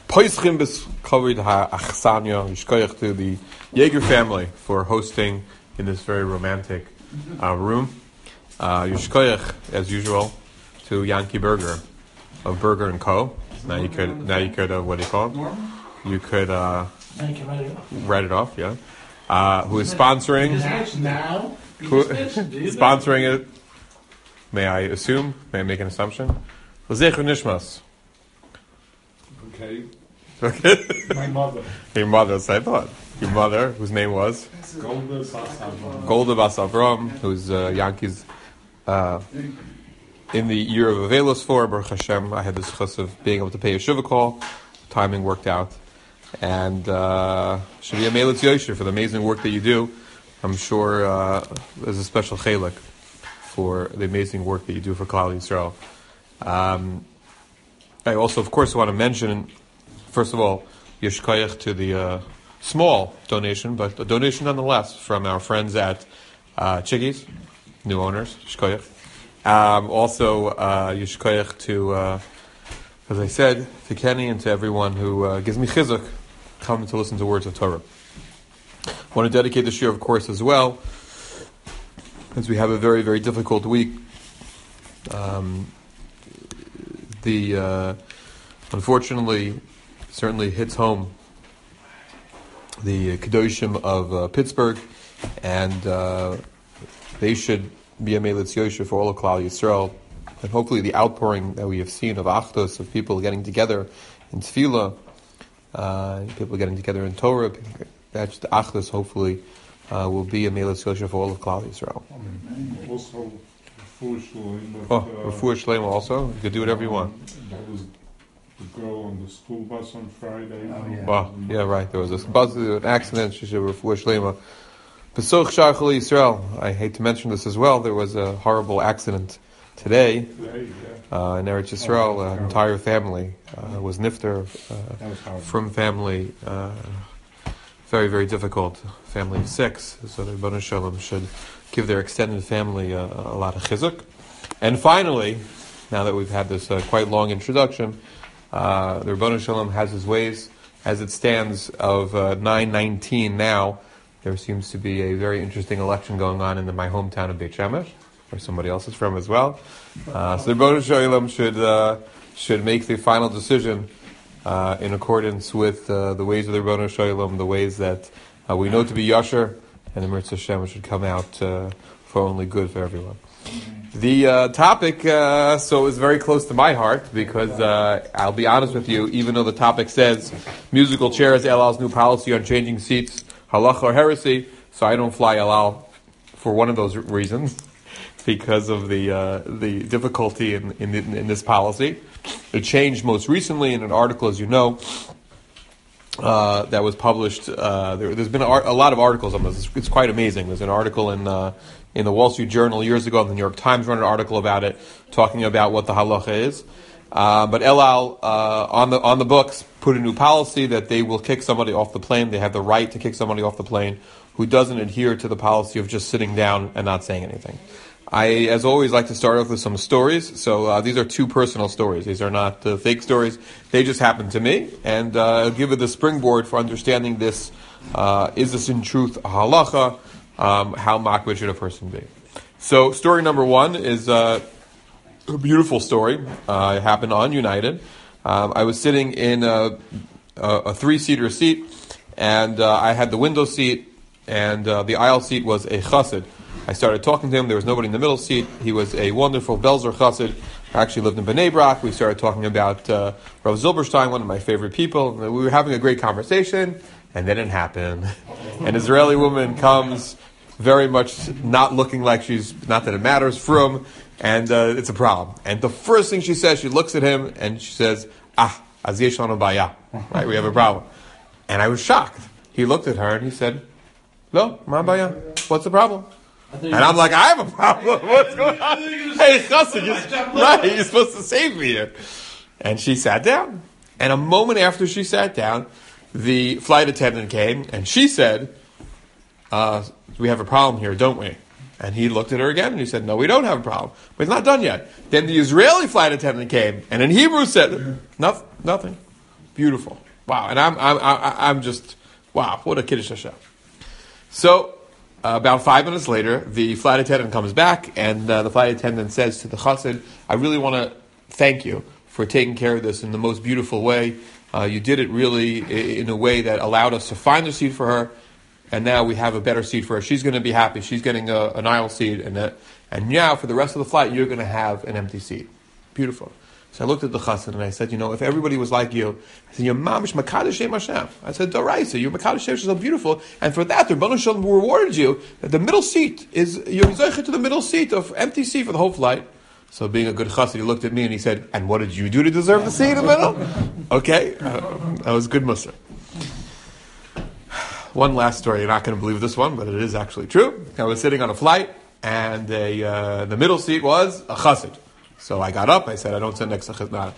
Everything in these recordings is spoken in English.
Poischim bes covered ha'achsanya yishkoyach to the Yeager family for hosting in this very romantic room. Yishkoyach, as usual, to Yankee Berger of Berger and Co. Now you could what do you call it? You could write it off, yeah. Who is sponsoring? Sponsoring it? May I assume? May I make an assumption? L'zecher nishmas. Okay. My mother. Your mother, so I thought. Your mother, whose name was? Golda Bas Avram, who's Yankees in the year of Avelos for Baruch Hashem. I had this chus of being able to pay a shiva call. Timing worked out. And should be a Melitz Yosher for the amazing work that you do. I'm sure there's a special chalik for the amazing work that you do for Klal Yisrael. I also, of course, want to mention, first of all, Yishkoyach to the small donation, but a donation nonetheless from our friends at Chiggy's, new owners, Yishkoyach. Also, Yishkoyach to, as I said, to Kenny and to everyone who gives me chizuk, come to listen to words of Torah. I want to dedicate this year, of course, as well, as we have a very, very difficult week. Unfortunately, certainly hits home the Kedoshim of Pittsburgh, and they should be a Melitz Yosher for all of Klal Yisrael, and hopefully the outpouring that we have seen of Achdos, of people getting together in Tefillah, people getting together in Torah, that's the Achdos hopefully will be a Melitz Yosher for all of Klal Yisrael. Also, Refuah Shleima also. You could do whatever you want. That was the girl on the school bus on Friday. Yeah, right. There was an accident. She should Refuah Shleima. Pesoch Shar Chol Yisrael. I hate to mention this as well. There was a horrible accident today in Eretz Yisrael. An entire family was nifter from family. Very, very difficult. Family of 6. So the Rebbeinu Shalom should give their extended family a lot of chizuk. And finally, now that we've had this quite long introduction, the Rebbeinu Shalom has his ways. As it stands of 9/19 now, there seems to be a very interesting election going on in my hometown of Beit Shemesh, where somebody else is from as well. So the Rebbeinu Shalom should make the final decision in accordance with the ways of the Rebbeinu Shalom, the ways that we know to be yasher, and the Mirza Hashem should come out for only good for everyone. The topic, so is very close to my heart, because I'll be honest with you, even though the topic says musical chairs, El Al's new policy on changing seats, halacha or heresy, so I don't fly El Al for one of those reasons, because of the difficulty in this policy. It changed most recently in an article, as you know, that was published. There's been a lot of articles on this. It's quite amazing. There's an article in the Wall Street Journal years ago, and the New York Times ran an article about it, talking about what the halacha is. But El Al on the books put a new policy that they will kick somebody off the plane. They have the right to kick somebody off the plane who doesn't adhere to the policy of just sitting down and not saying anything. I, as always, like to start off with some stories. So these are 2 personal stories. These are not fake stories. They just happened to me. And I'll give it the springboard for understanding this. Is this in truth a halacha? How makbid should a person be? So story number 1 is a beautiful story. It happened on United. I was sitting in a 3-seater seat, and I had the window seat, and the aisle seat was a chassid. I started talking to him. There was nobody in the middle seat. He was a wonderful Belzer chassid. I actually lived in Bnei Brak. We started talking about Rav Zilberstein, one of my favorite people. We were having a great conversation, and then it happened. An Israeli woman comes, very much not looking like she's, not that it matters, from, and it's a problem. And the first thing she says, she looks at him, and she says, az yesh lanu baya. Right, we have a problem. And I was shocked. He looked at her, and he said, "Lo, ma baya? What's the problem?" And I'm like, I have a problem. What's going on? Hey, chassid, you're supposed to save me here. And she sat down. And a moment after she sat down, the flight attendant came, and she said, we have a problem here, don't we? And he looked at her again, and he said, no, we don't have a problem. But it's not done yet. Then the Israeli flight attendant came, and in Hebrew said, nothing. Beautiful. Wow. And I'm just, wow, what a Kiddush Hashem. So, about 5 minutes later, the flight attendant comes back, and the flight attendant says to the chassid, I really want to thank you for taking care of this in the most beautiful way. You did it really in a way that allowed us to find a seat for her, and now we have a better seat for her. She's going to be happy. She's getting an aisle seat, and now for the rest of the flight, you're going to have an empty seat. Beautiful. So I looked at the chassid and I said, if everybody was like you, I said, you're mamish makadosh Shem Hashem. I said, Doraisa, you're makadosh Shem Hashem, so beautiful. And for that, the Rebbeinu Shalom rewarded you that the middle seat you're zeicha to the middle seat of empty seat for the whole flight. So being a good chassid, he looked at me and he said, and what did you do to deserve the seat in the middle? Okay, that was good mussar. One last story, you're not going to believe this one, but it is actually true. I was sitting on a flight and the middle seat was a chassid. So I got up, I said, I don't sit next to Chazan.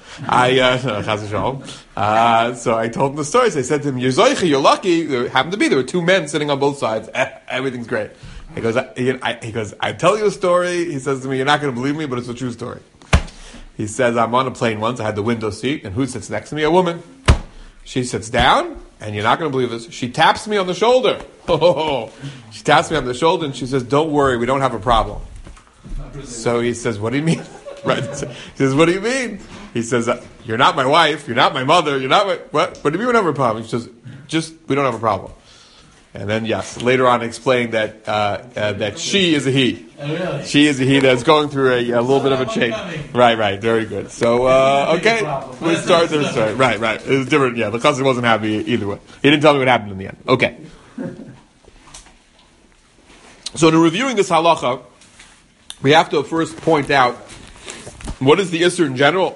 So I told him the stories. I said to him, you're zoicha, you're lucky. There happened to be, there were two men sitting on both sides. Everything's great. He goes, I'm telling you a story. He says to me, you're not going to believe me, but it's a true story. He says, I'm on a plane once, I had the window seat, and who sits next to me? A woman. She sits down, and you're not going to believe this, she taps me on the shoulder. She taps me on the shoulder, and she says, don't worry, we don't have a problem. So he says, what do you mean? Right. He says, what do you mean? He says, you're not my wife, you're not my mother, you're not my... What do you mean we don't have a problem? He says, we don't have a problem. And then, yes, later on explained that that she is a he. Oh, really? She is a he that's going through a little bit of a change. Right, very good. So, okay, we start the story. Right. It was different, the cousin wasn't happy either way. He didn't tell me what happened in the end. Okay. So in reviewing this halacha, we have to first point out what is the Isser in general.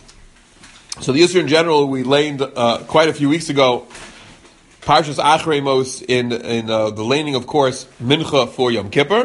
So the Isser in general, we laid quite a few weeks ago, Parshas Achrei Mos in the laning, of course, Mincha for Yom Kippur.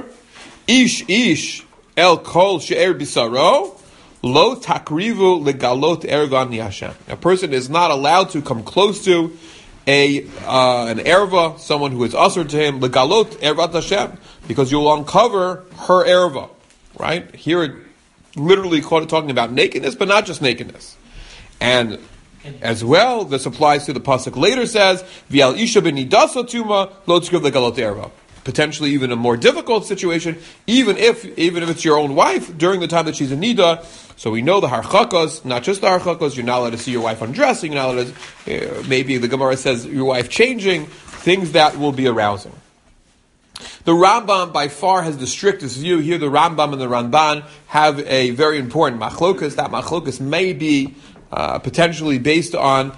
Ish el kol she'er bisaro lo takrivu legalot erva ni Hashem. A person is not allowed to come close to an erva, someone who is usher to him, legalot ervat Hashem, because you'll uncover her erva. Right here, it literally talking about nakedness, but not just nakedness. And as well, this applies to the pasuk later says, "V'al isha b'nidasa tuma lo tzriv legalot erva." Potentially even a more difficult situation, even if it's your own wife during the time that she's in nida. So we know the harchakos, not just the harchakos. You're not allowed to see your wife undressing. You're not allowed to. Maybe the Gemara says your wife changing, things that will be arousing. The Rambam by far has the strictest view. Here the Rambam and the Ramban have a very important machlokas. That machlokas may be potentially based on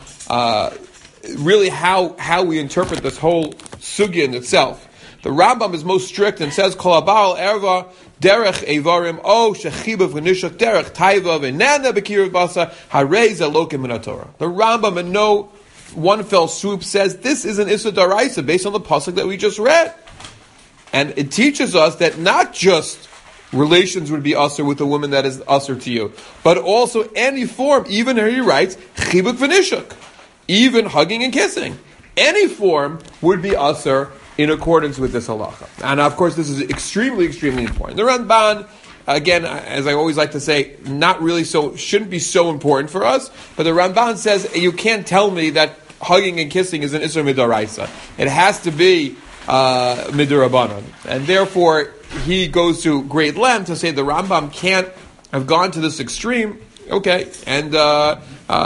really how we interpret this whole sugya in itself. The Rambam is most strict and says, Kol haba'al erva derech evarim o shechiba v'nishak derech taiva v'nana b'kirav basa harei zelokim min haTorah. The Rambam in no one fell swoop says this is an Issa Daraisa based on the pasuk that we just read. And it teaches us that not just relations would be usher with a woman that is usher to you, but also any form, even here he writes, chibuk v'nishuk, even hugging and kissing. Any form would be usher in accordance with this halacha. And of course this is extremely, extremely important. The Ramban, again, as I always like to say, shouldn't be so important for us, but the Ramban says, you can't tell me that hugging and kissing is an Isser Midaraisa. It has to be Midurabanan. And therefore, he goes to great length to say the Rambam can't have gone to this extreme. Okay, and that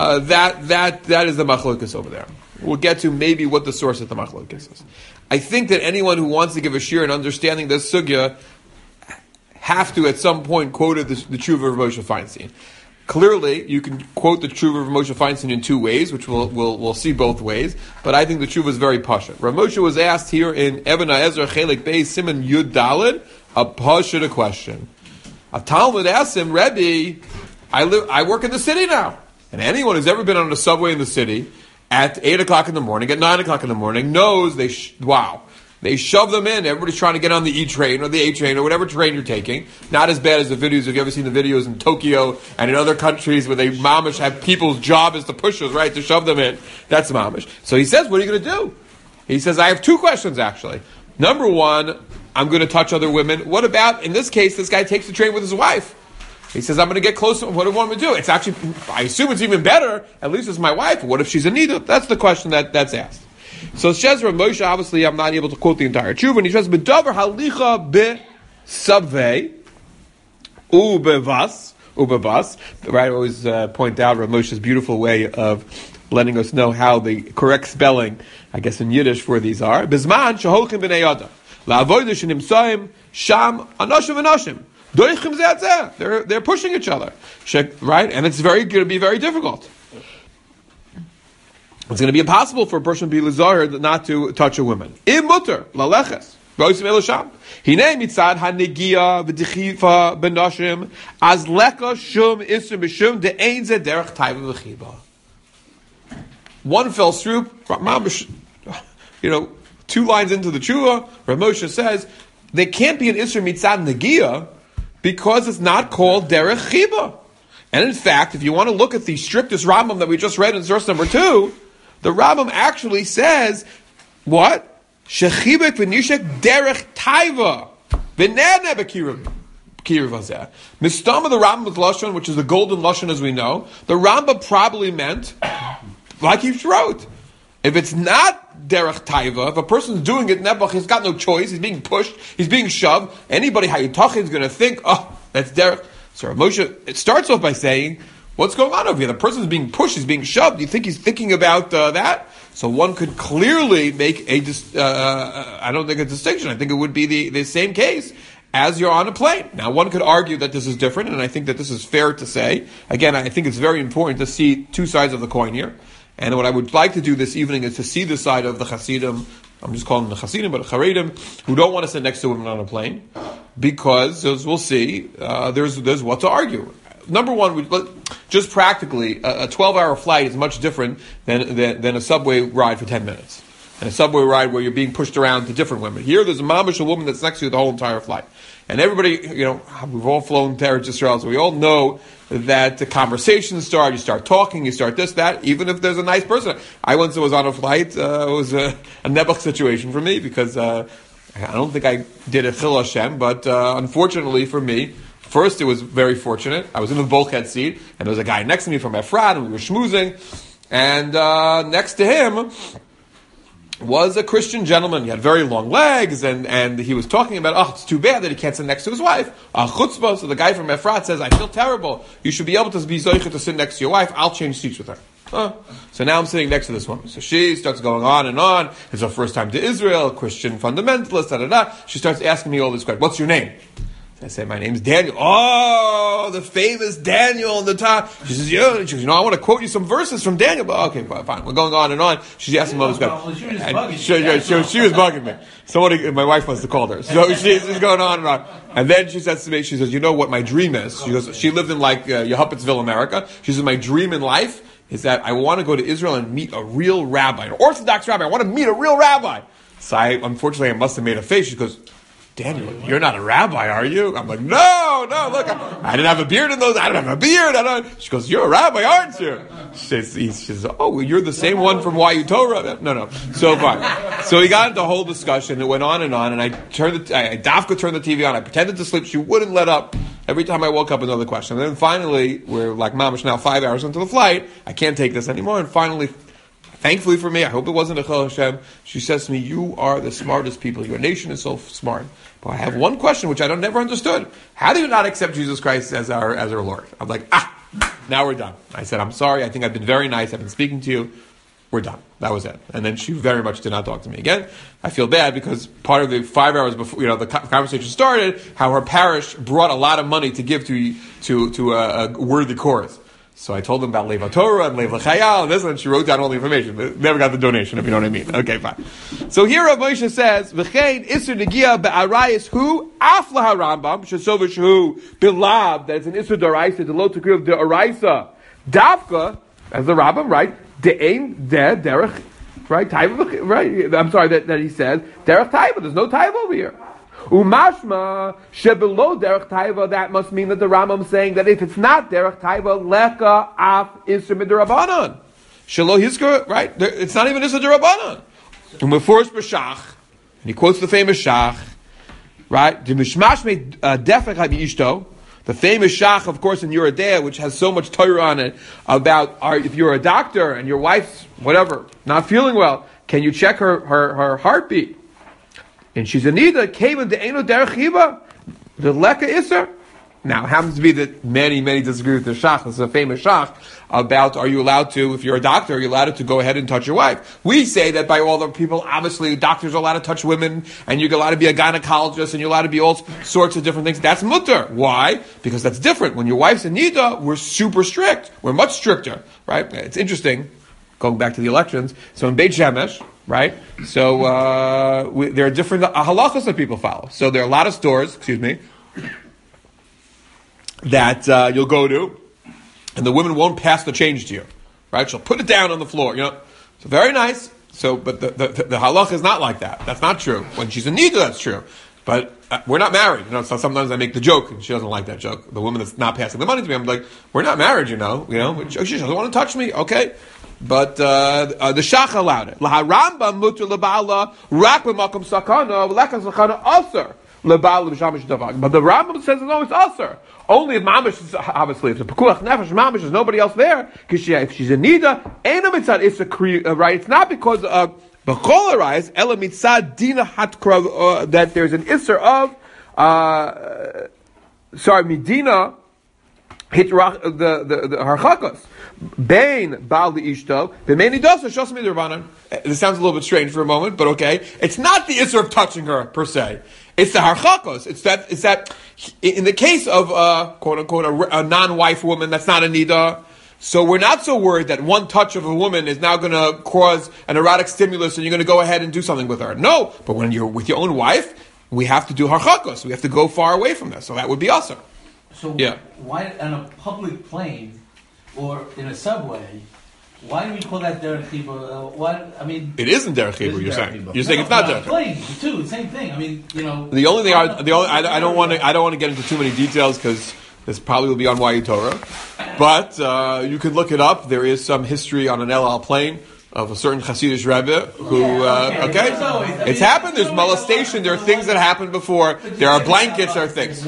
is the machlokas over there. We'll get to maybe what the source of the machlokas is. I think that anyone who wants to give a shir in understanding this sugya have to at some point quote the Tshuva of Moshe Feinstein. Clearly, you can quote the Tshuva of Moshe Feinstein in two ways, which we'll see both ways, but I think the Tshuva is very pashut. Rav Moshe was asked here in Eben HaEzra Chelik Beis Siman Yud Daled a pashut question. A Talmud asked him, Rebbe, I work in the city now, and anyone who's ever been on a subway in the city at 8 o'clock in the morning, at 9 o'clock in the morning, knows they shove them in. Everybody's trying to get on the E train or the A train or whatever train you're taking. Not as bad as the videos. Have you ever seen the videos in Tokyo and in other countries where they mamish have people's job is to push us, right, to shove them in? That's mamish. So he says, what are you going to do? He says, I have two questions actually. Number one, I'm going to touch other women. What about, in this case, this guy takes the train with his wife. He says, I'm going to get close. What do you want me to do? It's actually, I assume it's even better. At least it's my wife. What if she's a nida? That's the question that's asked. So says Rav Moshe, obviously I'm not able to quote the entire tshuva, and he says, B'davar halicha be-sabvei ubevas. Right, I always point out Rav Moshe's beautiful way of letting us know how the correct spelling, I guess in Yiddish, for these are. Bizman sheholchim b'nei yada. La'avodah shenimsaim sham anoshim v'noshim. Doichim zeh zeh. They're pushing each other. Right? And it's going to be very difficult. It's going to be impossible for a person to be lizahir not to touch a woman. Im mutter laleches. Roisim elosham. Hine mitzad hanigia v'dichifa b'noshim az leka shum isum b'shum de'ein zeh derech taiva v'chiba. One fell swoop, two lines into the tshuva, Rav Moshe says, there can't be an Isra Mitzad Negiah because it's not called Derech Chiba. And in fact, if you want to look at the strictest Rambam that we just read in verse number 2, the Rambam actually says, what? Shechibek v'nishek Derech Taiva v'nene b'kirav hazeh. Mistama the Rambam's Lashon, which is the golden Lashon as we know, the Rambam probably meant like he wrote. If it's not derech taiva, if a person's doing it nebuch, he's got no choice, he's being pushed, he's being shoved, anybody hayitachin is going to think, oh, that's derech. So Moshe, it starts off by saying, what's going on over here? The person's being pushed, he's being shoved. You think he's thinking about that? So one could clearly make I don't think a distinction. I think it would be the same case as you're on a plane. Now, one could argue that this is different, and I think that this is fair to say. Again, I think it's very important to see two sides of the coin here. And what I would like to do this evening is to see the side of the Hasidim, I'm just calling them the Hasidim, but the Charedim, who don't want to sit next to women on a plane, because, as we'll see, there's what to argue. Number one, just practically, a 12-hour flight is much different than a subway ride for 10 minutes. And a subway ride where you're being pushed around to different women. Here, there's a mamish, a woman that's next to you the whole entire flight. And everybody, we've all flown to Eretz Yisrael, so we all know that the conversations start, you start talking, you start this, that, even if there's a nice person. I once was on a flight, it was a nebuch situation for me, because I don't think I did a chil Hashem, but unfortunately for me, first it was very fortunate. I was in the bulkhead seat, and there was a guy next to me from Efrat, and we were schmoozing, and next to him was a Christian gentleman. He had very long legs, and he was talking about, it's too bad that he can't sit next to his wife. Chutzpah, so the guy from Efrat says, I feel terrible. You should be able to be zoichet to sit next to your wife. I'll change seats with her. So now I'm sitting next to this woman. So she starts going on and on. It's her first time to Israel, Christian fundamentalist, da-da-da. She starts asking me all this questions. What's your name? I say, my name's Daniel. Oh, the famous Daniel on the top. She says, I want to quote you some verses from Daniel. But okay, fine. We're going on and on. She's asking me all this questions. She was bugging me. My wife must have called her. So she's going on and on. And then she says to me, she says, you know what my dream is? She goes, she lived in Yehuppetsville, America. She says, my dream in life is that I want to go to Israel and meet a real rabbi, an Orthodox rabbi. I want to meet a real rabbi. So unfortunately, I must have made a face. She goes, Daniel, you're not a rabbi, are you? I'm like, no, look, I didn't have a beard in those, I don't have a beard. She goes, you're a rabbi, aren't you? She says, oh, you're the same one from YU Torah? No. So fine. So we got into a whole discussion, it went on, and I Dafka turned the TV on, I pretended to sleep, she wouldn't let up. Every time I woke up, another question. And then finally, we're like, mamish, now 5 hours into the flight, I can't take this anymore, and finally, thankfully for me, I hope it wasn't a Chil Hashem, she says to me, you are the smartest people. Your nation is so smart. But I have one question which I never understood. How do you not accept Jesus Christ as our Lord? I'm like, now we're done. I said, I'm sorry. I think I've been very nice. I've been speaking to you. We're done. That was it. And then she very much did not talk to me again. I feel bad because part of the 5 hours before, the conversation started, how her parish brought a lot of money to give to a worthy cause. So I told them about Leva Torah and Leva Chayal and this, and she wrote down all the information. But never got the donation, if you know what I mean. Okay, fine. So here Rav Moshe says, "V'chein isur negia be'arayis hu afla harambam shesovish hu bilab." That it's an isur d'oraisa, the low degree of d'oraisa. Davka, as the Rambam, right? De'ein derech, right? Taiva, right? I'm sorry that he says derech taiva. There's no taiva over here. Umashma shebelow derech taiva. That must mean that the Rambam is saying that if it's not derech taiva, leka af isur midrabanan. Shelo hisker, right? It's not even isur derabanan. Umefors b'shach, and he quotes the famous shach, right? The mishmash me defech habi ishto. The famous shach, of course, in Yeridea, which has so much Torah on it, about if you're a doctor and your wife's, whatever, not feeling well, can you check her heartbeat? And she's a nida, came into Eino Derech Chiva, the Leka Isser. Now, it happens to be that many disagree with the shach. This is a famous shach about, are you allowed to, if you're a doctor, are you allowed to go ahead and touch your wife? We say that by all the people, obviously, doctors are allowed to touch women, and you're allowed to be a gynecologist, and you're allowed to be all sorts of different things. That's mutter. Why? Because that's different. When your wife's a nida, we're super strict. We're much stricter, right? It's interesting, going back to the elections. So in Beit Shemesh, right? So there are different halachas that people follow. So there are a lot of stores, that you'll go to, and the woman won't pass the change to you, right? She'll put it down on the floor, So very nice. So, but the halacha is not like that. That's not true. When she's in nida, that's true. But we're not married, So sometimes I make the joke, and she doesn't like that joke. The woman that's not passing the money to me, I'm like, we're not married, She doesn't want to touch me, okay? But the shach allowed it. Laharamba mutter lebala rak b'makom sakana v'lekas sakana aser. But the Rambam says no, it's aser. Only if mamish is, obviously, if it's a pekuach nefesh mamish, there's nobody else there. Because if she's a nida, ain't a mitzad. It's a right. It's not because of b'chol arise ela mitzad dina hatkra that there's an isser of midina hit the harchakos. Bain Baal Ishto, B'meini Dosa Shosmi Dervanan. This sounds a little bit strange for a moment, but okay. It's not the issue of touching her per se. It's the harchakos. It's that in the case of quote unquote a non-wife woman that's not a nida. So we're not so worried that one touch of a woman is now going to cause an erotic stimulus and you're going to go ahead and do something with her. No, but when you're with your own wife, we have to do harchakos. We have to go far away from this. So that would be usher. So why on a public plane? Or in a subway, why do we call that derech chibur? It isn't derech chibur. You're saying it's not derech chibur. Plane too, same thing. The only thing I don't want to get into too many details because this probably will be on YU Torah, but you could look it up. There is some history on an El Al plane of a certain Hasidic Rebbe who, it's happened. There's molestation. There are things that happened before. There are blankets. There are things.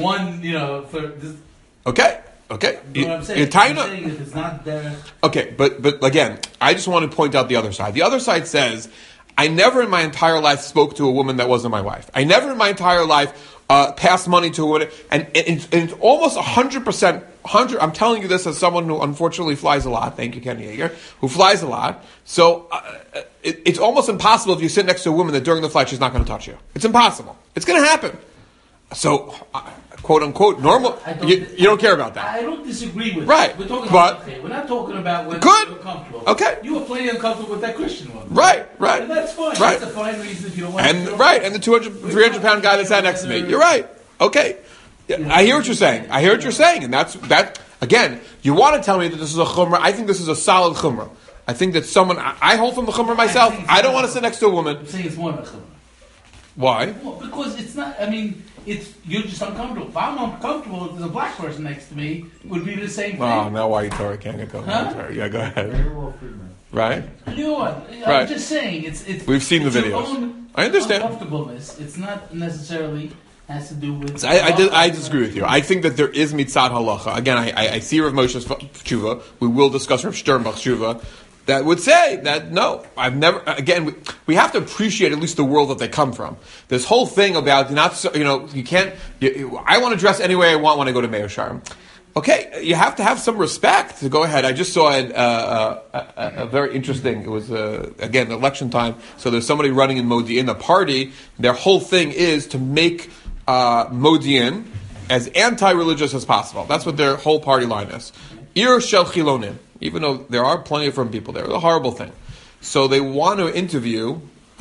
Okay. Okay, you know what I'm saying? I'm saying if it's not there. Okay, but again, I just want to point out the other side. The other side says, I never in my entire life spoke to a woman that wasn't my wife. I never in my entire life passed money to a woman, and it's almost 100%. I'm telling you this as someone who unfortunately flies a lot. Thank you, Kenny Yeager, who flies a lot. So it's almost impossible if you sit next to a woman that during the flight she's not going to touch you. It's impossible. It's going to happen. So. Quote unquote normal. You don't care about that. I don't disagree with right. We're talking about we're not talking about when you're comfortable. Okay. You were plenty uncomfortable with that Christian one. Right. And that's fine. Right. That's a fine reason if you don't want and the 300-pound guy that sat next to me. You're right. Okay. I hear what you're saying. And that's again, you want to tell me that this is a chumrah. I think this is a solid chumrah. I think that I hold from the chumrah myself. I don't want to sit next to a woman. I'm saying it's more of a chumrah. Why? Well, because it's not, you're just uncomfortable. If I'm uncomfortable, if there's a black person next to me, it would be the same thing. Oh, now why you Torah can't get going? Huh? Yeah, go ahead. Right? You know what? Right. I'm just saying, it's we've seen the videos. Your own I understand. Uncomfortableness. It's not necessarily has to do with... I disagree with you. I think that there is mitzad halacha. Again, I see Rav Moshe's tshuva. We will discuss Rav Sternbach's tshuva. That would say that, no, I've never, again, we have to appreciate at least the world that they come from. This whole thing about you can't, I want to dress any way I want when I go to Meir Sharm. Okay, you have to have some respect to go ahead. I just saw a very interesting, it was, again, election time, so there's somebody running in Modi'in, a party, their whole thing is to make Modi'in as anti-religious as possible. That's what their whole party line is. Ir shel chilonim. Even though there are plenty of firm people there. It's a horrible thing. So they want to interview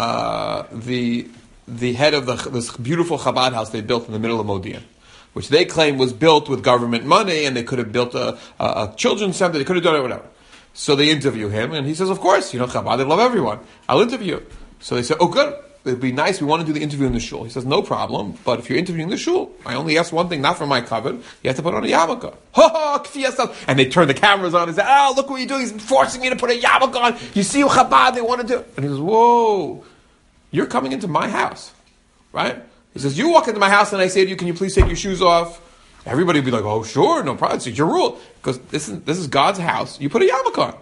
the head of this beautiful Chabad house they built in the middle of Modi'in, which they claim was built with government money, and they could have built a children's center, they could have done it, whatever. So they interview him, and he says, of course, Chabad, they love everyone. I'll interview you. So they say, oh good, it'd be nice, we want to do the interview in the shul. He says, no problem, but if you're interviewing the shul, I only ask one thing, not for my covet, you have to put on a yarmulke. And they turn the cameras on and say, oh, look what you're doing, he's forcing me to put a yarmulke on. You see what Chabad they want to do. And he says, whoa, you're coming into my house, right? He says, you walk into my house and I say to you, can you please take your shoes off? everybody would be like, oh, sure, no problem. It's your rule. Because this is God's house. You put a yarmulke on.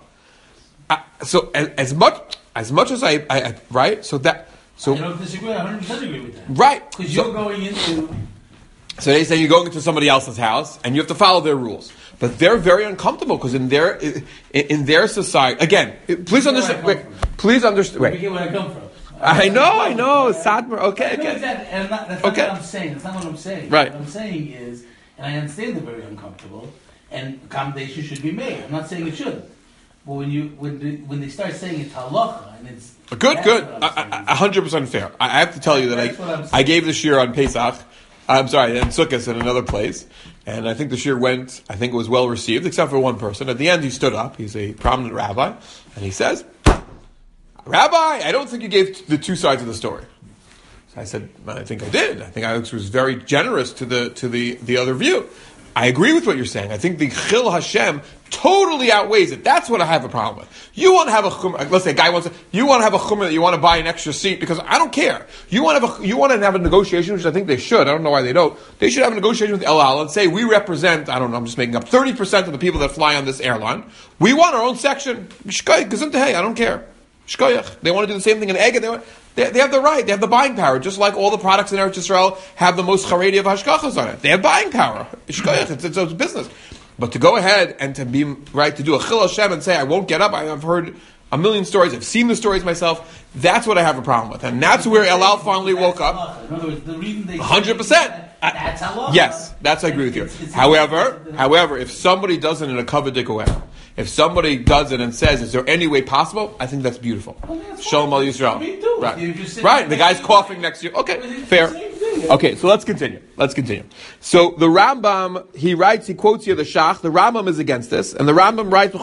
So as much as I right? So that... So, I don't disagree. I 100% agree with that. Right. Because you're going into... So they say you're going into somebody else's house and you have to follow their rules. But they're very uncomfortable because in their society... Again, please understand... Please understand... You get where I come from. I know. Sadmer. Okay. That's not what I'm saying. That's not what I'm saying. Right. What I'm saying is, and I understand they're very uncomfortable, and accommodation should be made. I'm not saying it shouldn't. But when they start saying it's halacha and it's good, 100% fair. I have to tell you that I gave the shir on Pesach. I'm sorry, and Sukkot in another place, and I think the shir went. I think it was well received, except for one person. At the end, he stood up. He's a prominent rabbi, and he says, "Rabbi, I don't think you gave the two sides of the story." So I said, "I think I did. I think I was very generous to the other view. I agree with what you're saying. I think the Chil Hashem totally outweighs it. That's what I have a problem with. You want to have a chumrah, let's say a guy you want to have a chumrah that you want to buy an extra seat because I don't care. You want to have a negotiation, which I think they should. I don't know why they don't. They should have a negotiation with El Al and say, we represent, I don't know, I'm just making up, 30% of the people that fly on this airline. We want our own section. Shkoyach, gesundheit, I don't care. Shkoyach. They want to do the same thing in Egged. They have the right. They have the buying power. Just like all the products in Eretz Yisrael have the most charedi of hashkachas on it. They have buying power. It's business. But to go ahead and to be right to do a chil Hashem and say I won't get up. I've heard a million stories. I've seen the stories myself. That's what I have a problem with, and that's where El Al finally woke up. In other words, the reason they 100%. That's halacha. Yes, that's I agree with you. However, if somebody does it in a kavod way, if somebody does it and says, "Is there any way possible?" I think that's beautiful. Shalom al Yisrael. Me too. Right. The guy's coughing next to you. Okay, fair. Okay, so let's continue. So the Rambam, he quotes here the Shach. The Rambam is against this, and the Rambam writes,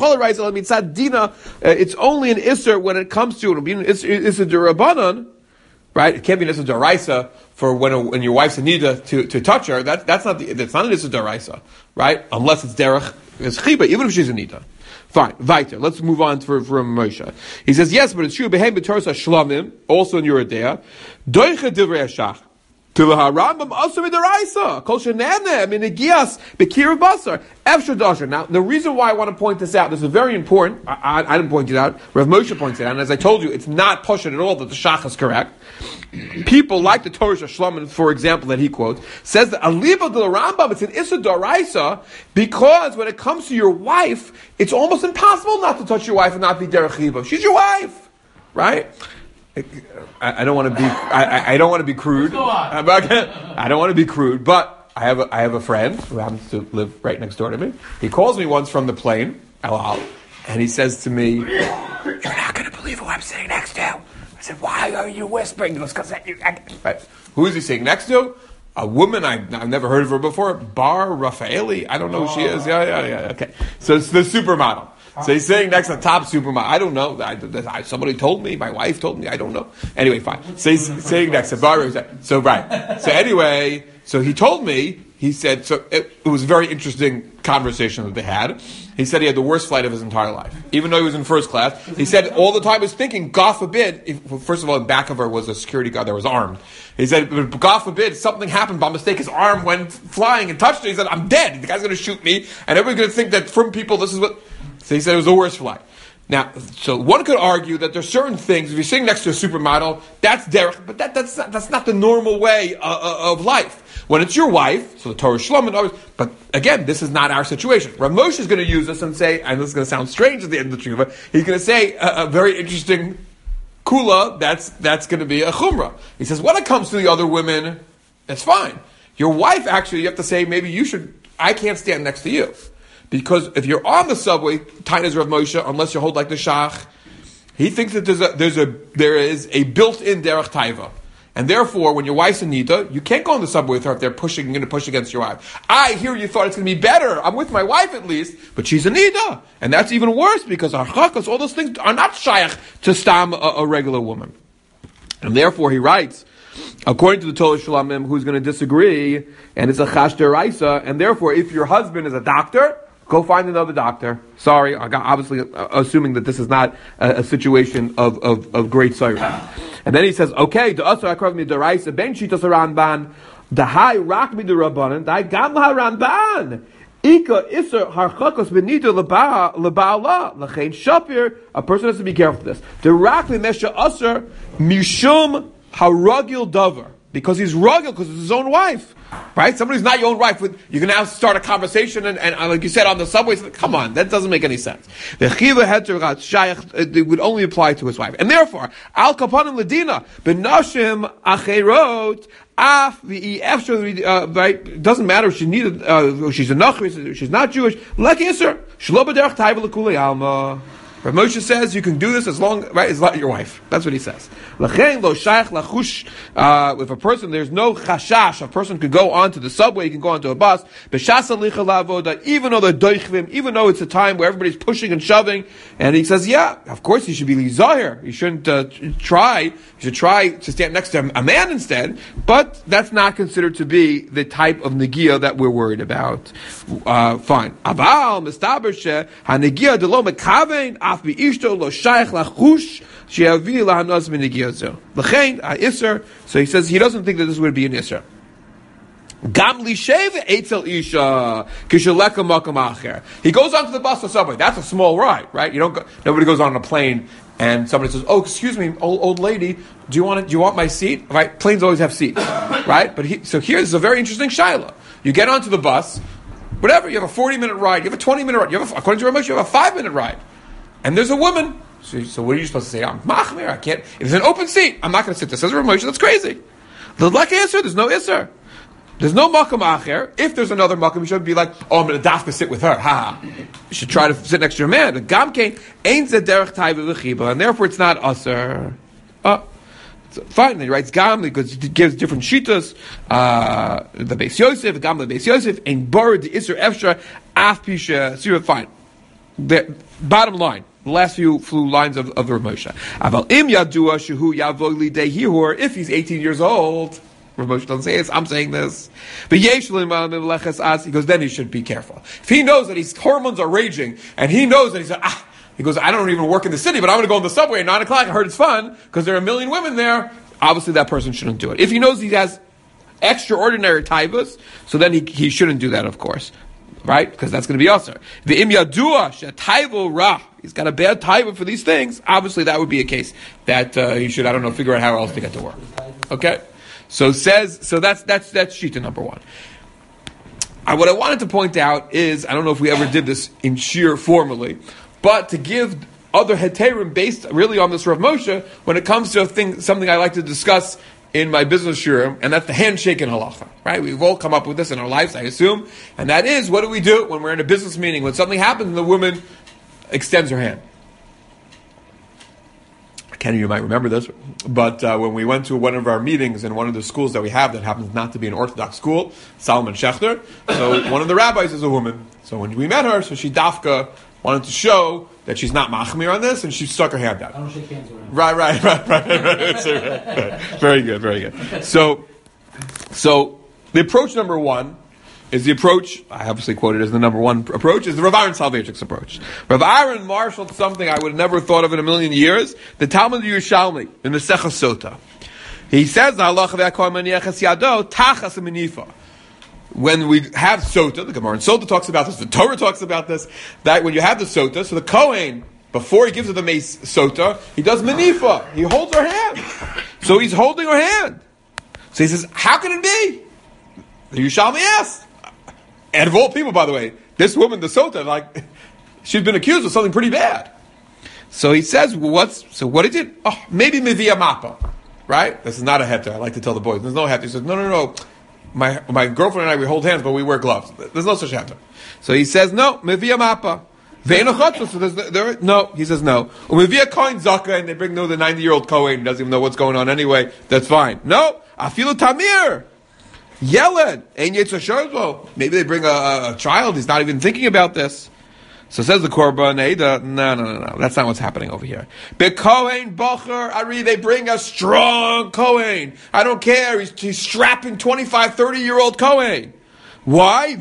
it's only an Isser when it comes to, it'll be an Isser D'Rabbanan, right? It can't be an Isser D'Oraisa for when your wife's in need to touch her. That's not an Isser D'Oraisa, right? Unless it's Derech, it's Chiba, even if she's in need. Fine, weiter. Let's move on from Moshe. He says, yes, but it's true. Behem b'torsa shlamim, also in Yeridea. Doicha divrei hashach. Tilaha Rambam also midaraisa. Kol shenane minigias bekir basar efshar dasher. Now, the reason why I want to point this out, this is very important. I didn't point it out. Rav Moshe points it out, and as I told you, it's not pushing at all that the shach is correct. People like the Torah Shlomo, for example, that he quotes, says that Aliba de Rambam, it's an Issa D'Oraisa, because when it comes to your wife, it's almost impossible not to touch your wife and not be Derech Chiba. She's your wife, right? I don't want to be. I don't want to be crude. Go on. I don't want to be crude, but I have a friend who happens to live right next door to me. He calls me once from the plane, and he says to me, "You're not going to believe who I'm sitting next to." I said, "Why are you whispering?" He goes, "Because right. Who is he sitting next to? A woman I've never heard of her before, Bar Rafaeli. I don't know who she is. Yeah. Okay, so it's the supermodel." So he's sitting next to the top supermodel. I don't know. Somebody told me. My wife told me. I don't know. Anyway, fine. So he's sitting next to Bar. So right. So anyway, so he told me. He said, so it was a very interesting conversation that they had. He said he had the worst flight of his entire life. Even though he was in first class, he said all the time he was thinking, God forbid, first of all, in back of her was a security guard that was armed. He said, God forbid, something happened by mistake, his arm went flying and touched her. He said, I'm dead. The guy's going to shoot me, and everybody's going to think that from people, this is what... So he said it was the worst flight. Now, so one could argue that there's certain things, if you're sitting next to a supermodel, that's derech, but that's not the normal way of life. When it's your wife, so the Torah Shlomo, but again, this is not our situation. Rav Moshe is going to use this and say, and this is going to sound strange at the end of the tshuva, he's going to say a very interesting kula, that's going to be a chumrah. He says, when it comes to the other women, that's fine. Your wife, actually, you have to say, maybe I can't stand next to you. Because if you're on the subway, Tainas Rav Moshe, unless you hold like the Shach, he thinks that there is a built-in derech taiva. And therefore, when your wife's in nida, you can't go on the subway with her if they're going to push against your wife. I hear you thought it's going to be better. I'm with my wife at least, but she's in nida. And that's even worse because harchakas, all those things are not shaykh to stam a regular woman. And therefore, he writes, according to the Torah Shlamim, who's going to disagree, and it's a chash deraisa, and therefore, if your husband is a doctor, go find another doctor. Sorry, obviously assuming that this is not a situation of great sorrow. And then he says, okay, The high rock me the rabbanan, the gam haramban. Ika iser harchakos benito lebaala lachein shapir. A person has to be careful with this. The rock me mesha aser mishum haragil davar, because he's ragil, because it's his own wife. Right? Somebody's not your own wife. You can now start a conversation and like you said on the subway. Come on, that doesn't make any sense. The chiva heter shayach, it would only apply to his wife, and therefore al kapanim ledina benashim acherot af v'efshor. Right? It doesn't matter if she needed. She's a nachri. She's not Jewish. Like Yisr shlo b'derech taiva l'kulei alma. Rav Moshe says you can do this as long, right, as not your wife. That's what he says. Lachein lo shayach lachush. If a person, there's no chashash, a person could go onto the subway, he can go onto a bus. B'shas alicha la'avoda, even though they're doichvim, even though it's a time where everybody's pushing and shoving, and he says, yeah, of course he should be lizahir. He shouldn't try. He should try to stand next to a man instead. But that's not considered to be the type of negia that we're worried about. Fine. Aval mistaber she hanegia delo mekavein. So he says he doesn't think that this would be an isser. He goes onto the bus or subway. That's a small ride, right? Nobody goes on a plane and somebody says, "Oh, excuse me, old lady, do you want my seat?" Right? Planes always have seats, right? But so here's a very interesting shaila. You get onto the bus, whatever. You have a 40-minute ride. You have a 20-minute ride. According to Ramesh, you have a 5-minute ride. And there's a woman. So what are you supposed to say? I'm machmir. I can't. If there's an open seat, I'm not going to sit there. Says Ramesh, that's crazy. The like answer, there's no isser. There's no makam acher. If there's another makam, you should be like, oh, I'm going to dafka sit with her. Ha! You should try to sit next to your man. The gamkein ain't zederech taiva v'chiba, and therefore it's not aser. So fine, he writes Gam because he gives different shitas. The Beis Yosef, Gam the Beis Yosef, and Borod the Isser Efsha Af Pisha. So fine. The bottom line, the last few lines of Rav Moshe. Aval im yadua shehu yavog lidei hihur. If he's 18 years old, Rav Moshe doesn't say this. I'm saying this. But yesh l'imam as he goes. Then he should be careful. If he knows that his hormones are raging, and he knows that he's he goes, I don't even work in the city, but I'm going to go on the subway at 9 o'clock. I heard it's fun because there are a million women there. Obviously, that person shouldn't do it. If he knows he has extraordinary taivas, so then he shouldn't do that, of course. Right? Because that's going to be aser. The im yadua shetaivo ra. He's got a bad taiva for these things. Obviously, that would be a case that he should, figure out how else to get to work. Okay? So that's shita number one. What I wanted to point out is, I don't know if we ever did this in shir formally, but to give other heterim based really on this Rav Moshe when it comes to something I like to discuss in my business shiurim, and that's the handshake in halacha. Right? We've all come up with this in our lives, I assume, and that is, what do we do when we're in a business meeting when something happens and the woman extends her hand? Kenny, you might remember this, but when we went to one of our meetings in one of the schools that we have that happens not to be an Orthodox school, Solomon Schechter, so one of the rabbis is a woman. So when we met her, so she dafka wanted to show that she's not machmir on this, and she stuck her hand out. I don't shake hands with her. Right. Very good. So the approach number one is the approach, I obviously quoted as the number one approach, is the Rav Aaron Soloveitchik's approach. Rav Aaron marshaled something I would have never thought of in a million years, the Talmud Yerushalmi, in the Sechas Sota. He says, when we have Sota, the Gemara in Sota talks about this, the Torah talks about this, that when you have the Sota, so the Kohen, before he gives her the mace Sota, he does Manifa. He holds her hand. So he's holding her hand. So he says, how can it be? The Yerushalmi asked. And of all people, by the way, this woman, the Sota, she's been accused of something pretty bad. So he says, what is it? Oh, maybe Mivia Mappa. Right? This is not a heter. I like to tell the boys. There's no heter. He says, no. My girlfriend and I, we hold hands, but we wear gloves. There's no such heter. So he says, no, Mivia Mappa. No. He says, no. Mivia Kohen Zaka, and they bring the 90-year-old Kohen who doesn't even know what's going on anyway. That's fine. No. Afilu Tamir. Yellen. Maybe they bring a child. He's not even thinking about this. So says the Korban, no. That's not what's happening over here. Be Kohen Bocher Ari, they bring a strong Kohen. I don't care. He's strapping 25, 30-year-old Kohen. Why?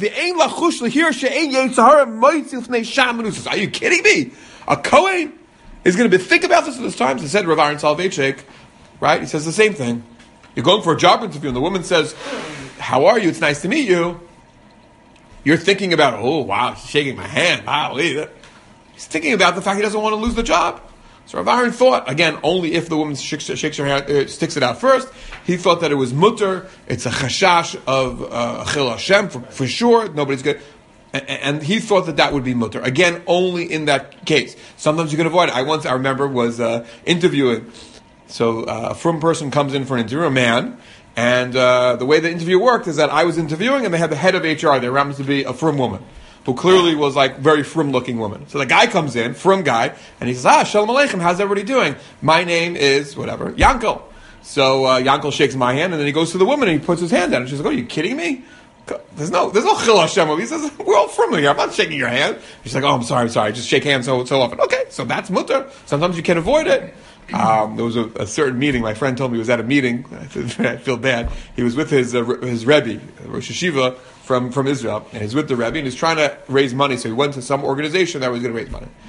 Are you kidding me? A Kohen is going to think about this at this time. So said Rav Aaron Soloveitchik, right? He says the same thing. You're going for a job interview, and the woman says, how are you? It's nice to meet you. You're thinking about, oh, wow, she's shaking my hand. Wow, he's thinking about the fact he doesn't want to lose the job. So Rav Aaron thought, again, only if the woman shakes her hand, sticks it out first, he thought that it was mutter. It's a chashash of Chil Hashem, for sure. Nobody's good. And he thought that would be mutter. Again, only in that case. Sometimes you can avoid it. I remember, was interviewing. So a frum person comes in for an interview, a man, and the way the interview worked is that I was interviewing, and they had the head of HR. There happens to be a frum woman, who clearly was like very frum-looking woman. So the guy comes in, frum guy, and he says, Shalom Aleichem, how's everybody doing? My name is, whatever, Yankel. So Yankel shakes my hand, and then he goes to the woman, and he puts his hand down, and she's like, are you kidding me? There's no Chil Hashem. He says, we're all from here. I'm not shaking your hand. She's like, oh, I'm sorry. I just shake hands so often. Okay, so that's mutter. Sometimes you can avoid it. There was a certain meeting. My friend told me he was at a meeting. I feel bad. He was with his Rebbe, Rosh Hashiva from Israel, and he's with the Rebbe, and he's trying to raise money. So he went to some organization that was going to raise money.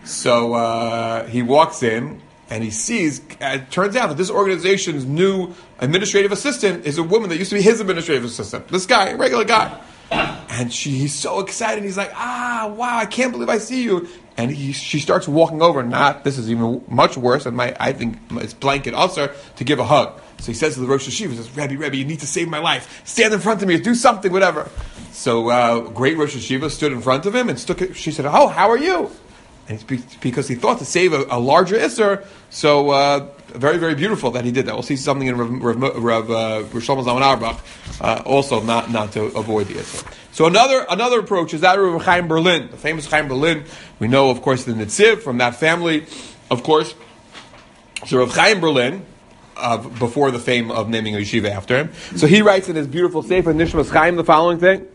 So he walks in, and he sees, it turns out that this organization's new administrative assistant is a woman that used to be his administrative assistant. This guy, a regular guy. And he's so excited. He's like, wow, I can't believe I see you. And she starts walking over, this is even much worse, and I think it's blanket also, to give a hug. So he says to the Rosh Hashiva, he says, Rebbe, you need to save my life. Stand in front of me, do something, whatever. So great Rosh Hashiva stood in front of him, and she said, oh, how are you? And it's because he thought to save a larger Isser, so very, very beautiful that he did that. We'll see something in Rav Shlomo Zalman Auerbach, also not to avoid the Isser. So another approach is that of Rav Chaim Berlin, the famous Chaim Berlin. We know, of course, the Nitziv from that family, of course. So Rav Chaim Berlin, before the fame of naming a yeshiva after him, so he writes in his beautiful Sefer Nishmas Chaim the following thing.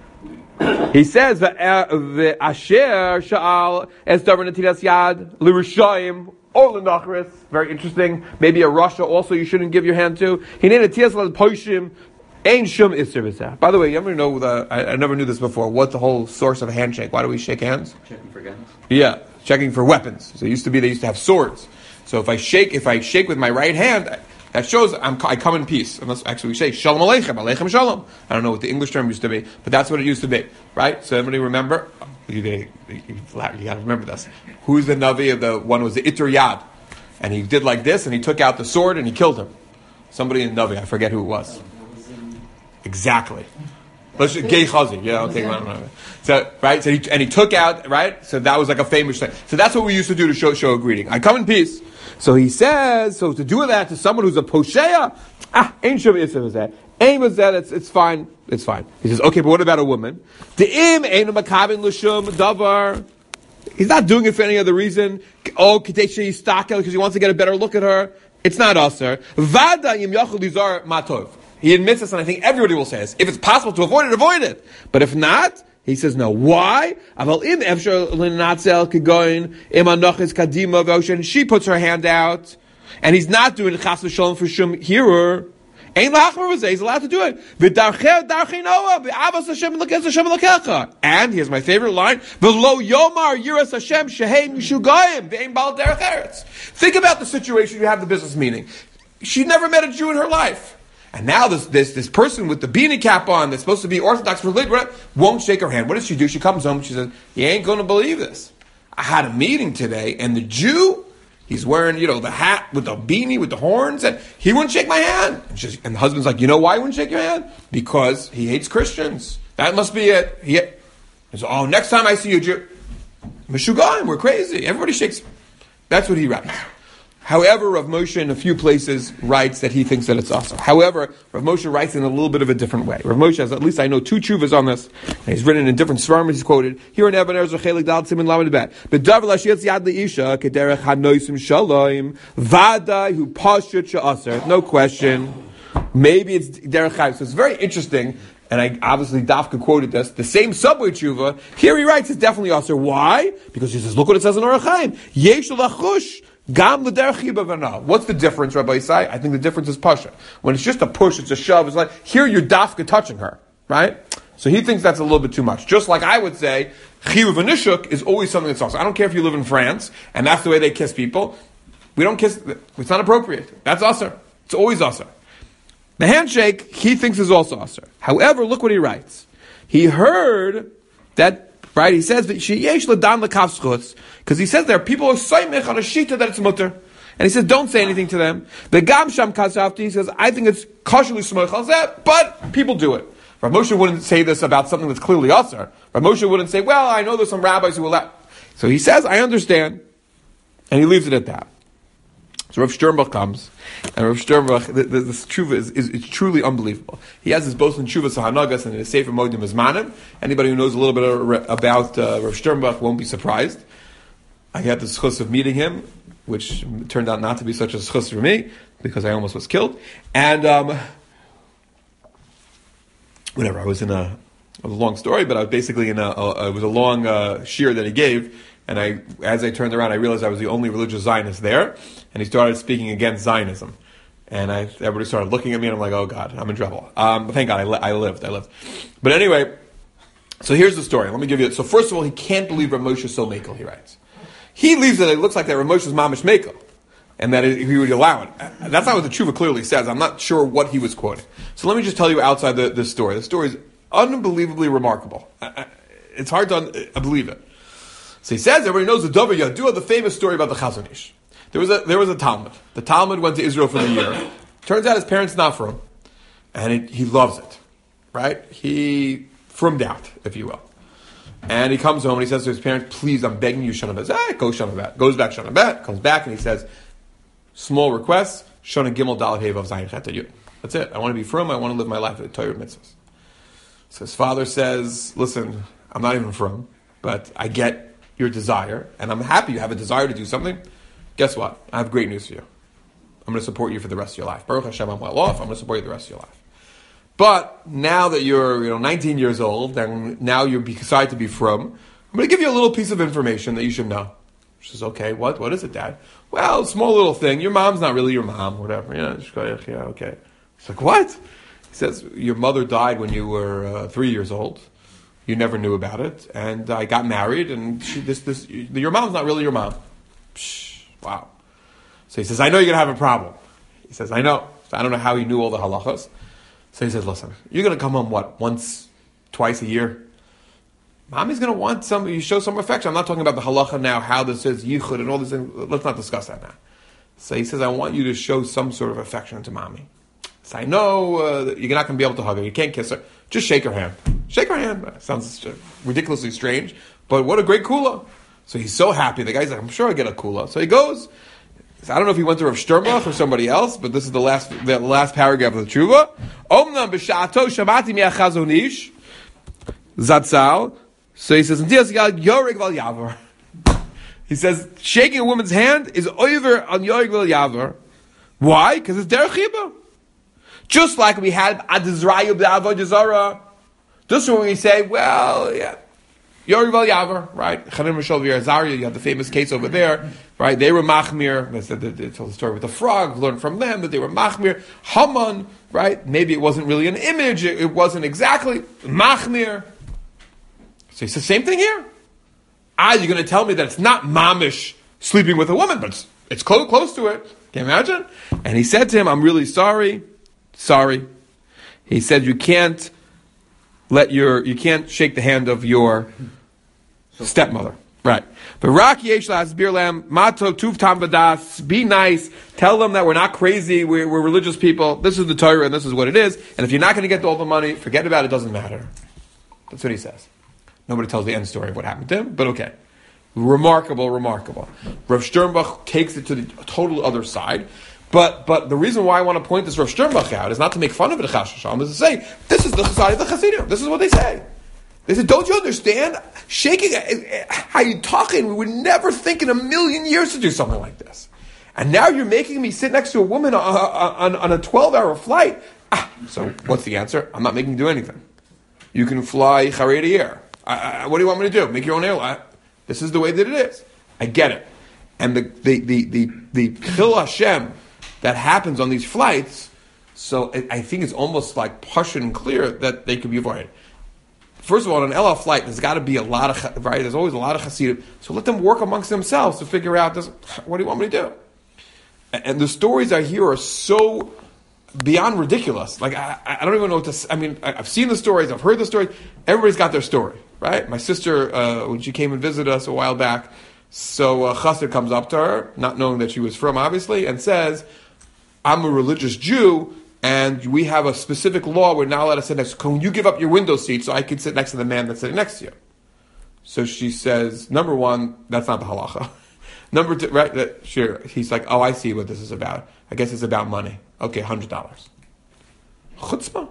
He says, "Asher sha'al es davar netilas yad l'rishayim or l'nachris." Very interesting. Maybe a Russia also you shouldn't give your hand to. Hinei netilas l'poshim ein shum iser b'zeh. By the way, you ever know I never knew this before. What's the whole source of a handshake? Why do we shake hands? Checking for guns. Yeah, checking for weapons. So they used to have swords. So if I shake with my right hand, that shows I come in peace. Unless actually we say Shalom Aleichem, Aleichem Shalom. I don't know what the English term used to be, but that's what it used to be, right? So everybody remember? You got to remember this. Who's the Navi of the one who was the Itur Yad? And he did like this, and he took out the sword and he killed him. Somebody in Navi, I forget who it was. Exactly. Let's Gay Chazi. Yeah, okay. So right, so he took out, right? So that was like a famous thing. So that's what we used to do to show a greeting. I come in peace. So he says, so to do that to someone who's a posheya, ain't sure it's that it's fine. It's fine. He says, okay, but what about a woman? He's not doing it for any other reason. Oh, because he wants to get a better look at her. It's not aser. He admits this, and I think everybody will say this. If it's possible to avoid it. But if not, he says no. Why? She puts her hand out, and he's not doing chas v'shalom for shum hearer. He's allowed to do it. And here's my favorite line: think about the situation you have the business meeting. She never met a Jew in her life. And now this person with the beanie cap on that's supposed to be Orthodox religion won't shake her hand. What does she do? She comes home and she says, you ain't going to believe this. I had a meeting today, and the Jew, he's wearing, the hat with the beanie with the horns, and he wouldn't shake my hand. And the husband's like, you know why he wouldn't shake your hand? Because he hates Christians. That must be it. He says, oh, next time I see a Jew, Meshugaim, we're crazy. Everybody shakes. That's what he writes. However, Rav Moshe in a few places writes that he thinks that it's awesome. However, Rav Moshe writes in a little bit of a different way. Rav Moshe has, at least I know, 2 tshuvas on this. And he's written in different svarim. He's quoted here in Even Ezer Chelik Dal Siman Lamed Bet. B'davar l'shiatz yad leisha kederech hanoisim shalom vadai hu pashut she'aser. No question. Maybe it's derech chayv. So it's very interesting. And I obviously Dafka quoted this. The same subway tshuva. Here he writes it's definitely aser. Why? Because he says, look what it says in Orach Chaim. Yesh lachush. What's the difference, Rabbi Isai? I think the difference is pasha. When it's just a push, it's a shove. It's like, here you're dafka touching her, right? So he thinks that's a little bit too much. Just like I would say, chiyuv v'nishuk is always something that's awesome. I don't care if you live in France, and that's the way they kiss people. We don't kiss, it's not appropriate. That's aser. It's always aser. The handshake, he thinks is also aser. However, look what he writes. He heard that, right, he says, because he says there are people who are soymech on a shita that it's mutter. And he says, don't say anything to them. The Gam Sham Kasafti, he says, I think it's kosherly smoich on that, but people do it. Rav Moshe wouldn't say this about something that's clearly asar. Rav Moshe wouldn't say, well, I know there's some rabbis who allow. So he says, I understand. And he leaves it at that. So Rav Sternbach comes, and Rav Sternbach, this tshuva is truly unbelievable. He has his Boson Tshuva Sahanagas and his Sefer Modim Izmanim. Anybody who knows a little bit about Rav Sternbach won't be surprised. I had the schus of meeting him, which turned out not to be such a schus for me, because I almost was killed. And, whatever, I was in it was a long story, but I was basically it was a long shir that he gave, and as I turned around, I realized I was the only religious Zionist there, and he started speaking against Zionism. And everybody started looking at me, and I'm like, oh God, I'm in trouble. But thank God, I lived. But anyway, so here's the story. Let me give you it. So first of all, he can't believe Rav Moshe is so makel, he writes. He believes that it looks like that Rav Moshe is mamish makel, and that he would allow it. That's not what the tshuva clearly says. I'm not sure what he was quoting. So let me just tell you outside this story. The story is unbelievably remarkable. It's hard to believe it. So he says, everybody knows the Dover Yadua, the famous story about the Chazon Ish. There was a Talmud. The Talmud went to Israel for the year. Turns out his parents not from, and he loves it. Right? He frummed out, if you will. And he comes home and he says to his parents, please, I'm begging you, Shana Bet. Go Shana Bet. Goes back Shana Bet, comes back and he says, small request, Shana Gimel Daled Hey Vav Zayin Chet Yud. That's it. I want to be frum. I want to live my life with Torah mitzvahs. So his father says, listen, I'm not even frum, but I get your desire, and I'm happy you have a desire to do something. Guess what? I have great news for you. I'm going to support you for the rest of your life. Baruch Hashem, I'm well off. I'm going to support you the rest of your life. But now that you're 19 years old, and now you decide to be frum, I'm going to give you a little piece of information that you should know. She says, okay, what is it, Dad? Well, small little thing. Your mom's not really your mom, whatever. Yeah, okay. He's like, what? He says, your mother died when you were 3 years old. You never knew about it, and I got married, and your mom's not really your mom. Psh, wow. So he says, I know you're going to have a problem. He says, I know. So I don't know how he knew all the halachas. So he says, listen, you're going to come home, once, twice a year? Mommy's going to want you show some affection. I'm not talking about the halacha now, how this is yichud and all this. Let's not discuss that now. So he says, I want you to show some sort of affection to mommy. So I know you're not going to be able to hug her. You can't kiss her. Just shake her hand. Shake her hand. Sounds ridiculously strange, but what a great kula. So he's so happy. The guy's like, I'm sure I'll get a kula. So he goes. So I don't know if he went to Rav Sternbach or somebody else, but this is the last paragraph of the tshuva. Omnam b'sha'ato shamati mi'ach Chazon Ish Zatzal. So he says, Yorig val Yavar. He says, shaking a woman's hand is over on Yorig val Yavar. Why? Because it's derech chiba. Just like we had Adizrayu b'Avodah Zarah. This is when we say, well, yeah, Yorig val Yavar, right? Chanim Rishol v'Yazaria, you have the famous case over there, right? They were machmir. They told the story with the frog. Learned from them that they were machmir. Haman, right? Maybe it wasn't really an image. It wasn't exactly machmir. So he says, same thing here. You're going to tell me that it's not mamish sleeping with a woman, but it's close to it. Can you imagine? And he said to him, I'm really sorry. He said, you can't shake the hand of your stepmother. Right. But Rak Yesh Lasbir Lam, Mato Tuv Tam Vadas, be nice, tell them that we're not crazy, we're religious people, this is the Torah and this is what it is, and if you're not going to get all the money, forget about it, doesn't matter. That's what he says. Nobody tells the end story of what happened to him, but okay. Remarkable. Rav Sternbach takes it to the total other side. But the reason why I want to point this Rav Sternbach out is not to make fun of it, is to say, this is the society of the Hasidim. This is what they say. They said, don't you understand? Shaking, how you talking? We would never think in a million years to do something like this. And now you're making me sit next to a woman on a 12-hour flight. So what's the answer? I'm not making you do anything. You can fly Haredi Air. What do you want me to do? Make your own airline? This is the way that it is. I get it. And the Chil Hashem that happens on these flights, so I think it's almost like pashut and clear that they could be avoided. First of all, on an El Al flight, there's got to be a lot of, right? There's always a lot of Hasidim. So let them work amongst themselves to figure out, what do you want me to do? And the stories I hear are so beyond ridiculous. Like, I don't even know what to say. I mean, I've seen the stories, I've heard the stories. Everybody's got their story, right? My sister, when she came and visited us a while back, so Chassid comes up to her, not knowing that she was from, obviously, and says, I'm a religious Jew, and we have a specific law we're not allowed to sit next to. Can you give up your window seat so I can sit next to the man that's sitting next to you? So she says, number one, that's not the halacha. Number two, right? Sure. He's like, oh, I see what this is about. I guess it's about money. Okay, $100. Chutzpah.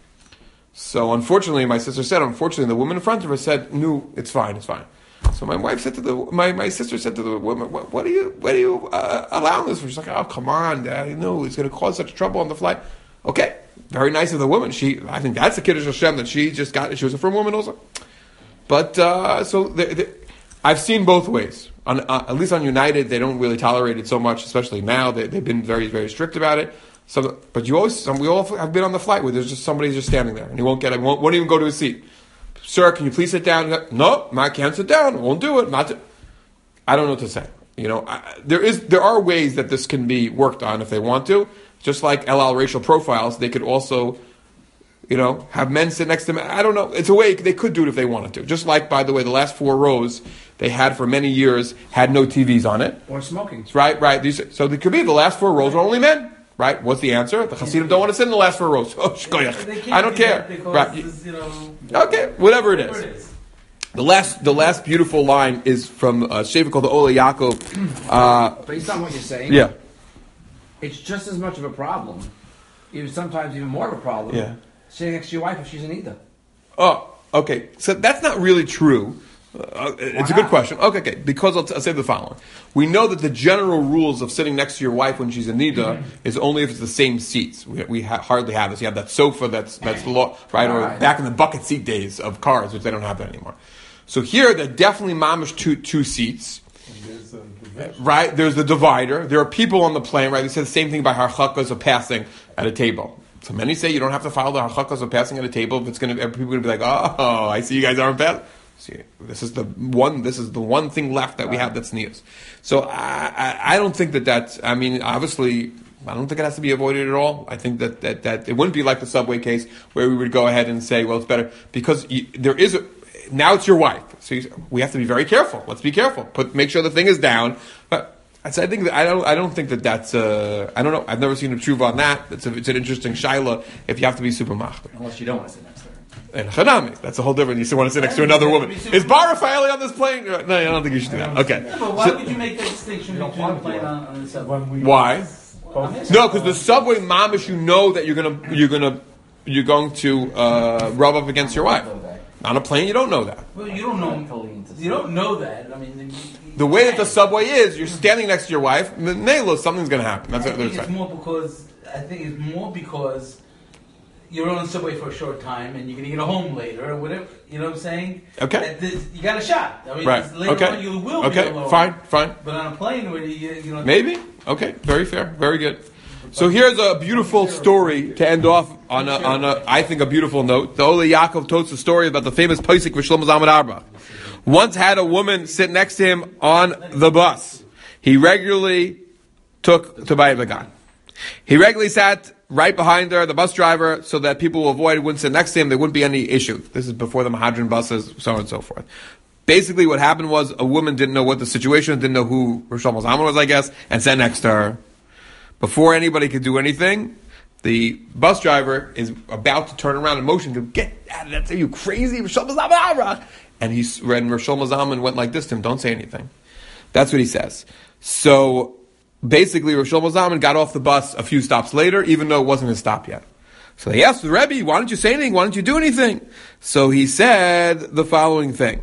So unfortunately, my sister said, the woman in front of her said, no, it's fine. So my wife said to my sister said to the woman, what are you allowing this for? She's like, oh, come on, Dad, it's going to cause such trouble on the flight. Okay, very nice of the woman. I think that's the Kiddush Hashem that she just got. She was a firm woman also. But, I've seen both ways. At least on United, they don't really tolerate it so much, especially now. They've been very, very strict about it. But we all have been on the flight where there's just somebody just standing there, and he won't even go to his seat. Sir, can you please sit down? No, I can't sit down. Won't do it. I don't know what to say. There are ways that this can be worked on if they want to. Just like LL racial profiles, they could also, have men sit next to them. I don't know. It's a way they could do it if they wanted to. Just like, by the way, the last 4 rows they had for many years had no TVs on it. Or smoking. Right. So it could be the last 4 rows are only men. Right? What's the answer? The Hasidim don't want to sit in the last 4 rows. Oh, I don't care. Right. Okay, whatever it is. The last beautiful line is from a Shever called the Ola Yaakov. Based on what you're saying, yeah, it's just as much of a problem, sometimes even more of a problem. Yeah. Sitting next to your wife if she's an Ida. Oh, okay. So that's not really true. It's a good question. Okay. Because I'll say the following: we know that the general rules of sitting next to your wife when she's in nida is only if it's the same seats. We hardly have this. You have that sofa that's the law, right? Or back in the bucket seat days of cars, which they don't have that anymore. So here, they're definitely mamish two seats. Right? There's the divider. There are people on the plane, right? They say the same thing by harchakas of passing at a table. So many say you don't have to follow the harchakas of passing at a table if people are going to be like, oh, I see you guys aren't passing. See, this is the one thing left that we have that's news. So I don't think that's. I mean, obviously, I don't think it has to be avoided at all. I think that it wouldn't be like the subway case where we would go ahead and say, well, it's better because now it's your wife. So we have to be very careful. Let's be careful. Make sure the thing is down. But I think that I don't think that's. I don't know. I've never seen a tshuva on that. It's an interesting shaila. If you have to be super machmir. Unless you don't want to sit next to her. And Chanami, that's a whole different. You still want to sit next to another woman. Is Bar Rafaeli on this plane? No, I don't think you should do that. Okay. Yeah, but why would you make that distinction between the plane on the subway? Why? No, because the subway mamish, you know that you're going to rub up against your wife. On a plane, you don't know that. Well, you don't know that. I mean, the way that the subway is, you're standing next to your wife. Nayla, something's going to happen. That's what they're saying. I think it's more because you're on the subway for a short time and you're going to get home later or whatever. You know what I'm saying? Okay. You got a shot. I mean, right. later on you will be alone. Fine. But on a plane where you know. Maybe. Okay. Very fair. Very good. So here's a beautiful story to end off on I think a beautiful note. The Ola Yaakov told the story about the famous Pesach Shlomo Zalman Auerbach. Once had a woman sit next to him on the bus. He regularly took to Bayit Began. He regularly sat right behind her, the bus driver, so that people who wouldn't sit next to him. There wouldn't be any issue. This is before the Mahadran buses, so on and so forth. Basically, what happened was a woman didn't know what the situation, didn't know who Rosh Hashanah was, I guess, and sat next to her. Before anybody could do anything, the bus driver is about to turn around in motion to get out of that. Are you crazy? Rosh Hashanah! And Rosh Hashanah went like this to him, don't say anything. That's what he says. So basically, Rosh Hashanah got off the bus a few stops later, even though it wasn't his stop yet. So they asked the Rebbe, why don't you say anything? Why don't you do anything? So he said the following thing.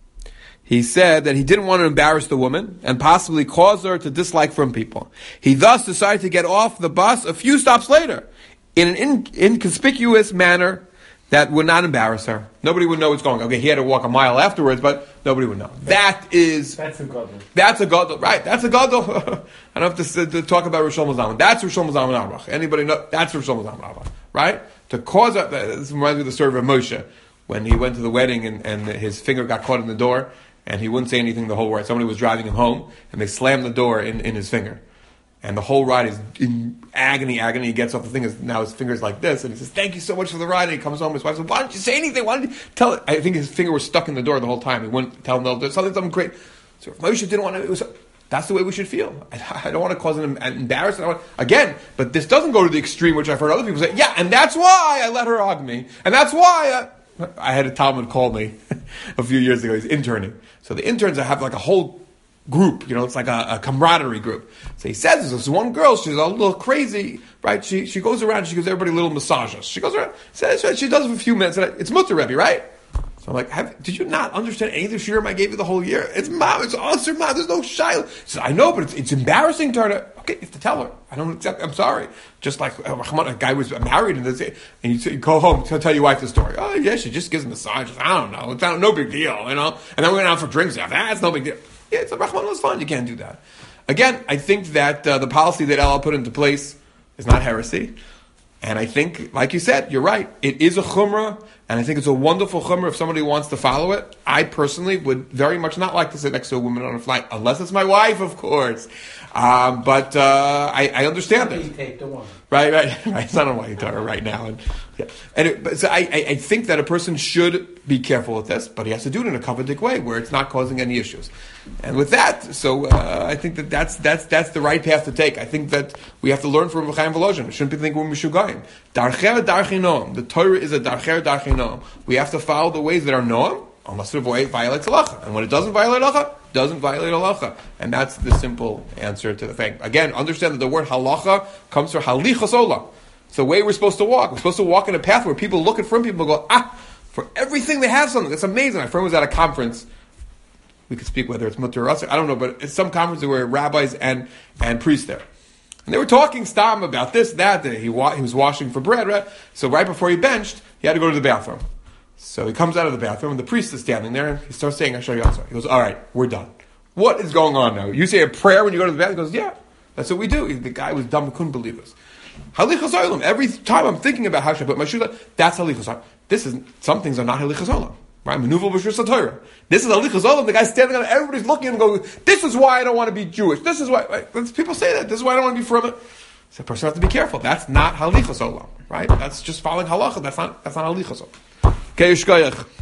He said that he didn't want to embarrass the woman and possibly cause her to dislike from people. He thus decided to get off the bus a few stops later in an inconspicuous manner that would not embarrass her. Nobody would know what's going on. Okay, he had to walk a mile afterwards, but nobody would know. That's a gadol. That's a gadol, right? That's a gadol. I don't have to talk about Rosh Hashanah. That's Rosh Hashanah. Anybody know? That's Rosh Hashanah, right? To cause that, this reminds me of the story of Moshe when he went to the wedding and his finger got caught in the door. And he wouldn't say anything the whole ride. Somebody was driving him home, and they slammed the door in his finger. And the whole ride is agony. He gets off the thing, now his finger's like this, and he says, "Thank you so much for the ride." And he comes home, his wife says, "Why didn't you say anything? Why didn't you tell it?" I think his finger was stuck in the door the whole time. He wouldn't tell him, "No, there's something great." So if Moshe didn't want to, that's the way we should feel. I don't want to cause an embarrassment. Again, but this doesn't go to the extreme, which I've heard other people say, "Yeah, and that's why I let her hug me, and that's why I had a Talmud call me a few years ago. He's interning, so the interns have like a whole group, it's like a camaraderie group. So he says this one girl, she's a little crazy, right? She goes around, she gives everybody little massages. She goes around, says she does it for a few minutes, and it's Mutter Rebbe, right? So I'm like, did you not understand any of the shiurim I gave you the whole year? It's mom, it's awesome, mom, there's no shy. She said, I know, but it's embarrassing to her. Okay, you have to tell her. I'm sorry. Just like a guy was married, and you go home to tell your wife the story. Oh yeah, she just gives massages. I don't know, it's no big deal, And then we went out for drinks after. That's no big deal. Yeah, it's a Rahman was fun. You can't do that. Again, I think that the policy that Allah put into place is not heresy. And I think, like you said, you're right. It is a chumrah, and I think it's a wonderful chumrah if somebody wants to follow it. I personally would very much not like to sit next to a woman on a flight, unless it's my wife, of course. But I understand it. You take the one. Right. It's not on why you tell her right now. So I think that a person should be careful with this, but he has to do it in a covenantic way where it's not causing any issues. And with that, so I think that's the right path to take. I think that we have to learn from Chaim Volozhin. We shouldn't be thinking we're Mishugayim. Darcher darchei noam. The Torah is a darcher darchei noam. We have to follow the ways that are noam, unless it violates halacha. And when it doesn't violate halacha, doesn't violate halacha. And that's the simple answer to the thing. Again, understand that the word halacha comes from halichos olam. It's the way we're supposed to walk. We're supposed to walk in a path where people look at from people and go, for everything they have something. That's amazing. My friend was at a conference. We could speak whether it's mutter or asur, I don't know, but it's some conference where rabbis and priests there. And they were talking stam about this, that he was washing for bread, right? So right before he benched, he had to go to the bathroom. So he comes out of the bathroom, and the priest is standing there, and he starts saying, Asher Yatzar. He goes, all right, we're done. What is going on now? You say a prayer when you go to the bathroom? He goes, yeah, that's what we do. The guy was dumb, couldn't believe us. Halichas olam. Every time I'm thinking about how should I put my shoes on, that's halichas olam. Some things are not halichas olam. Right? Manuval b'shus Torah. This is halichas olam. The guy's standing on it, everybody's looking and going, this is why I don't want to be Jewish. This is why, people say that. This is why I don't want to be from it. So the person has to be careful. That's not halichas olam. Right? That's just following halacha. That's not halichas olam. Okay, Yishkoyach.